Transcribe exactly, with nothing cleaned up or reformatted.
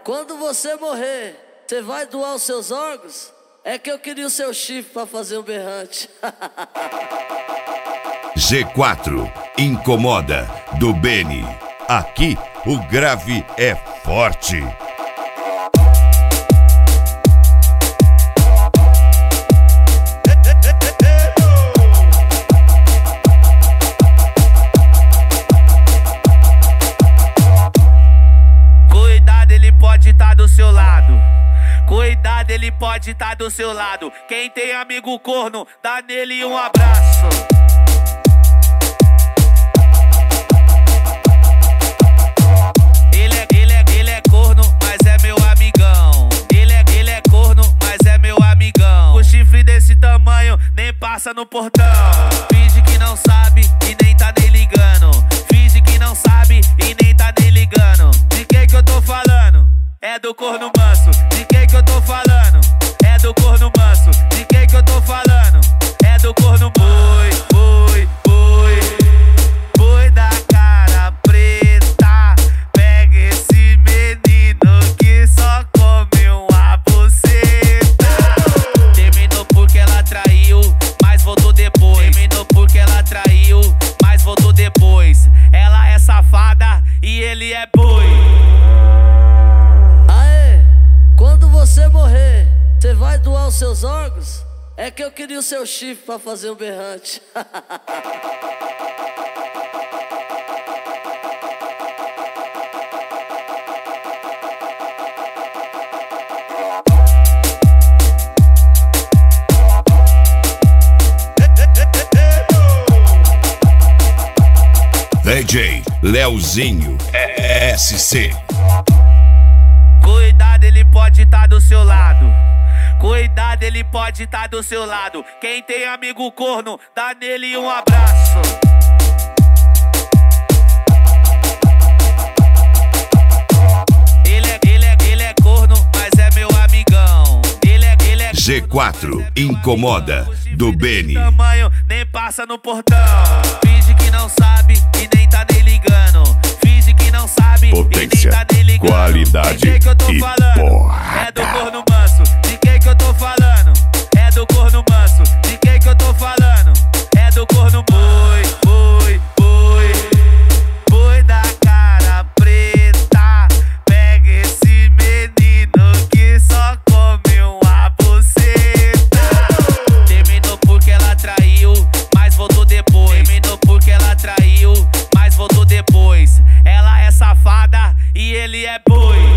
quando você morrer, você vai doar os seus órgãos? É que eu queria o seu chifre pra fazer um berrante. G quatro, Incomoda, do Beni. Aqui o grave é forte. Cuidado, ele pode estar do seu lado. Cuidado, ele pode estar do seu lado. Quem tem amigo corno, dá nele um abraço. Ele é, ele é, ele é corno, mas é meu amigão. Ele é, ele é corno, mas é meu amigão. O chifre desse tamanho nem passa no portão. Finge que não sabe e nem tá nem ligando. Finge que não sabe e nem tá nem ligando. De quem que eu tô falando? É do corno manso. De quem que eu tô falando? É do corno manso. De quem que eu tô falando? É do corno boi, boi, boi. Boi da cara preta. Pega esse menino que só come uma buceta. Terminou porque ela traiu, mas voltou depois. Terminou porque ela traiu, mas voltou depois. Ela é safada e ele é boi. Quando você morrer, você vai doar os seus órgãos? É que eu queria o seu chifre pra fazer um berrante. D J Leozinho S C. Cuidado, ele pode estar do seu lado. Cuidado, ele pode estar do seu lado. Quem tem amigo corno, dá nele um abraço. Ele é, ele é, ele é corno, mas é meu amigão. Ele é, ele é G quatro, Incomoda, do Beni. Tamanho nem passa no portão. Finge que não sabe e nem tá nem ligando. Finge que não sabe Potência, e nem tá nem ligando. qualidade de quem que eu tô e falando? porrada. É do corno manso. De quem que eu tô falando? É do corno manso. De quem que eu tô falando? É do corno boi, boi, boi. Boi da cara preta. Pega esse menino que só come uma buceta. Terminou porque ela traiu, mas voltou depois. Terminou porque ela traiu, mas voltou depois. Ela é safada e ele é boi.